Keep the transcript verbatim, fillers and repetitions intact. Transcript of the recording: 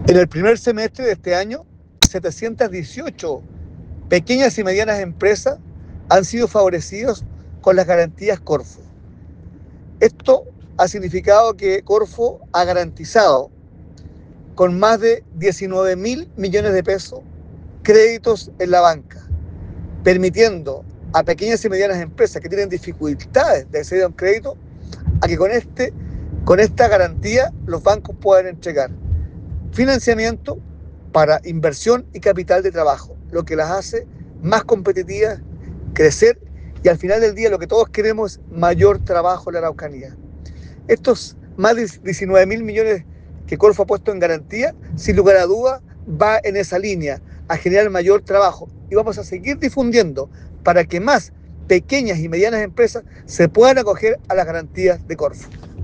En el primer semestre de este año, setecientas dieciocho pequeñas y medianas empresas han sido favorecidas con las garantías Corfo. Esto ha significado que Corfo ha garantizado con más de diecinueve mil millones de pesos créditos en la banca, permitiendo a pequeñas y medianas empresas que tienen dificultades de acceder a un crédito a que con, este, con esta garantía los bancos puedan entregar financiamiento para inversión y capital de trabajo, lo que las hace más competitivas, crecer y al final del día lo que todos queremos es mayor trabajo en la Araucanía. Estos más de diecinueve mil millones que Corfo ha puesto en garantía, sin lugar a duda, va en esa línea, a generar mayor trabajo. Y vamos a seguir difundiendo para que más pequeñas y medianas empresas se puedan acoger a las garantías de Corfo.